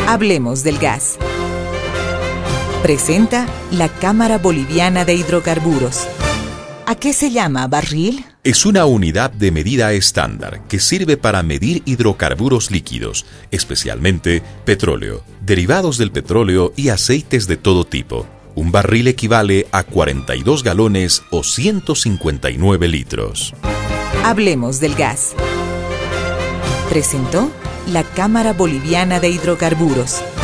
Hablemos del gas. Presenta la Cámara Boliviana de Hidrocarburos. ¿A qué se llama barril? Es una unidad de medida estándar que sirve para medir hidrocarburos líquidos, especialmente petróleo, derivados del petróleo y aceites de todo tipo. Un barril equivale a 42 galones o 159 litros. Hablemos del gas. Presentó la Cámara Boliviana de Hidrocarburos.